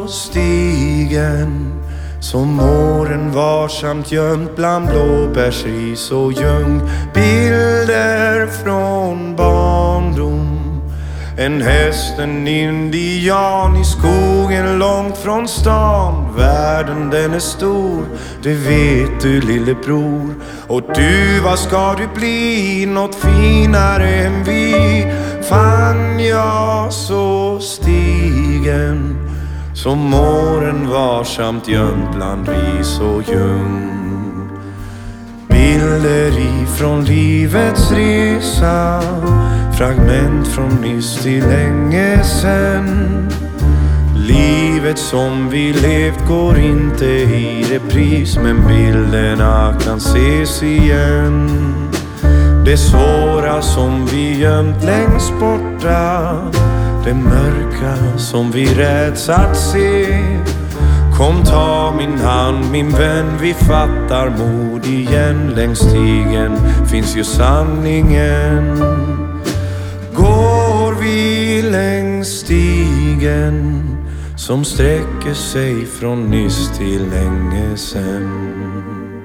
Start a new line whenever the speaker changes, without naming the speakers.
stigen som åren varsamt gömt bland blåbärsris och ljung. Bilder från barndom. En häst, en indian i skogen långt från stan. Världen den är stor, det vet du lillebror. Och du, vad ska du bli? Något finare än vi. Fann jag så stigen som åren varsamt gömt bland ris och ljung. Bilder ifrån livets resa, fragment från nyss till länge sen. Livet som vi levt går inte i repris, men bilderna kan ses igen. Det svåra som vi gömt längst borta, det mörka som vi räds att se. Kom, ta min hand, min vän, vi fattar mod igen. Längs stigen finns ju sanningen. Går vi längs stigen som sträcker sig från nyss till länge sen.